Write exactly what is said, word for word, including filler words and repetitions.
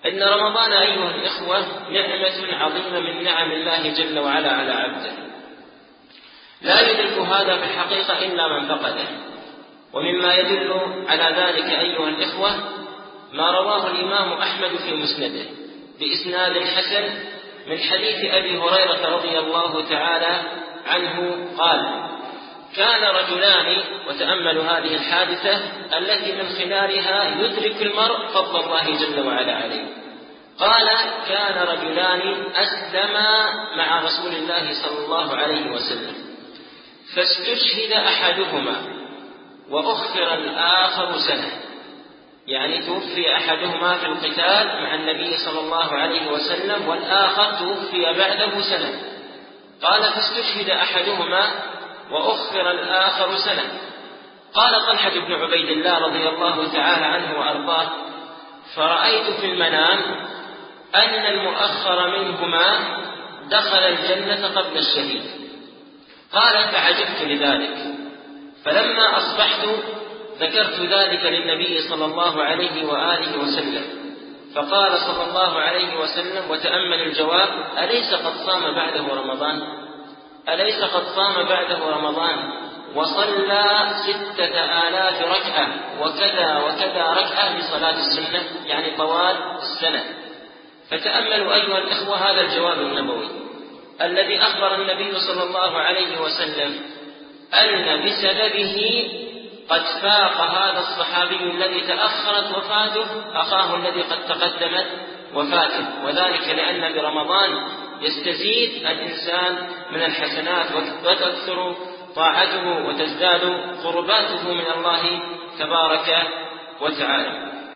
إن رمضان أيها الإخوة نعمة عظيمة من نعم الله جل وعلا على عبده، لا يدرك هذا في الحقيقة إلا من فقده. ومما يدل على ذلك أيها الإخوة ما رواه الإمام أحمد في مسنده بإسناد حسن من حديث أبي هريرة رضي الله تعالى عنه قال: كان رجلان، وتأملوا هذه الحادثة التي من خلالها يدرك المرء فضل الله جل وعلا عليه. قال: كان رجلان أسلما مع رسول الله صلى الله عليه وسلم، فاستشهد أحدهما وأخر الآخر سنة، يعني توفي أحدهما في القتال مع النبي صلى الله عليه وسلم والآخر توفي بعده سنة. قال: فاستشهد أحدهما وأخر الآخر سنة. قال طلحة بن عبيد الله رضي الله تعالى عنه وأرضاه: فرأيت في المنام أن المؤخر منهما دخل الجنة قبل الشهيد. قال: فعجبت لذلك، فلما أصبحت ذكرت ذلك للنبي صلى الله عليه وآله وسلم، فقال صلى الله عليه وسلم، وتأمل الجواب: أليس قد صام بعده رمضان؟ أليس قد صام بعده رمضان وصلى ستة آلاف ركعة وكذا وكذا ركعة لصلاة السنة، يعني طوال السنة. فتأملوا أيها الإخوة هذا الجواب النبوي الذي أخبر النبي صلى الله عليه وسلم أن بسببه قد فاق هذا الصحابي الذي تأخرت وفاته أخاه الذي قد تقدمت وفاته، وذلك لأن برمضان يستزيد الإنسان من الحسنات وتكثر طاعته وتزداد قرباته من الله تبارك وتعالى.